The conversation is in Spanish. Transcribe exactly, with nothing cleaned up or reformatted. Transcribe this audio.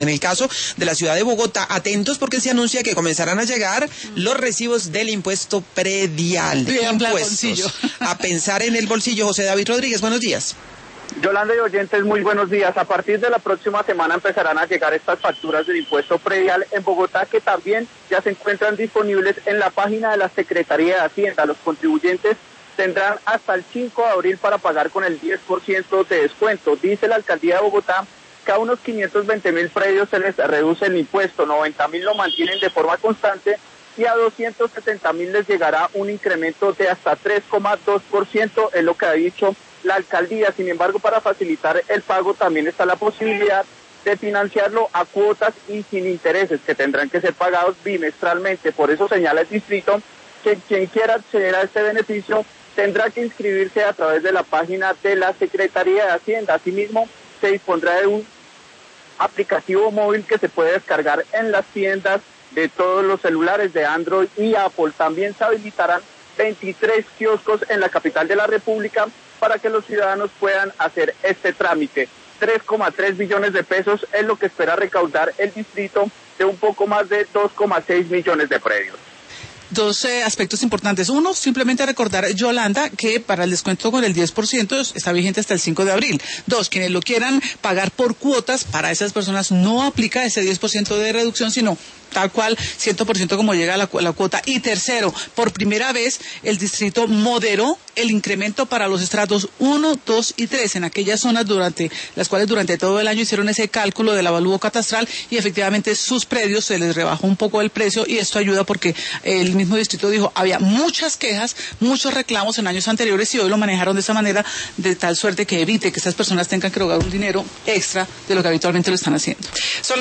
En el caso de la ciudad de Bogotá, atentos porque se anuncia que comenzarán a llegar los recibos del impuesto predial. Bien, impuestos a pensar en el bolsillo. José David Rodríguez, buenos días. Yolanda y oyentes, muy buenos días. A partir de la próxima semana empezarán a llegar estas facturas del impuesto predial en Bogotá, que también ya se encuentran disponibles en la página de la Secretaría de Hacienda. Los contribuyentes tendrán hasta el cinco de abril para pagar con el diez por ciento de descuento. Dice la Alcaldía de Bogotá que a unos quinientos veinte mil predios se les reduce el impuesto, noventa mil lo mantienen de forma constante y a doscientos setenta mil les llegará un incremento de hasta tres coma dos por ciento, es lo que ha dicho la alcaldía. Sin embargo, para facilitar el pago también está la posibilidad de financiarlo a cuotas y sin intereses, que tendrán que ser pagados bimestralmente. Por eso señala el distrito que quien quiera acceder a este beneficio tendrá que inscribirse a través de la página de la Secretaría de Hacienda. Asimismo, se dispondrá de un aplicativo móvil que se puede descargar en las tiendas de todos los celulares de Android y Apple. También se habilitarán veintitrés kioscos en la capital de la República para que los ciudadanos puedan hacer este trámite. tres coma tres billones de pesos es lo que espera recaudar el distrito de un poco más de dos coma seis millones de predios. Dos eh, aspectos importantes. Uno, simplemente recordar, Yolanda, que para el descuento con el diez por ciento está vigente hasta el cinco de abril. Dos, quienes lo quieran pagar por cuotas, para esas personas no aplica ese diez por ciento de reducción, sino tal cual, cien por ciento como llega la, la cuota. Y tercero, por primera vez, el distrito moderó el incremento para los estratos uno, dos y tres, en aquellas zonas durante las cuales durante todo el año hicieron ese cálculo del avalúo catastral y efectivamente sus predios se les rebajó un poco el precio, y esto ayuda porque el mismo distrito dijo, había muchas quejas, muchos reclamos en años anteriores y hoy lo manejaron de esa manera, de tal suerte que evite que estas personas tengan que rogar un dinero extra de lo que habitualmente lo están haciendo. Son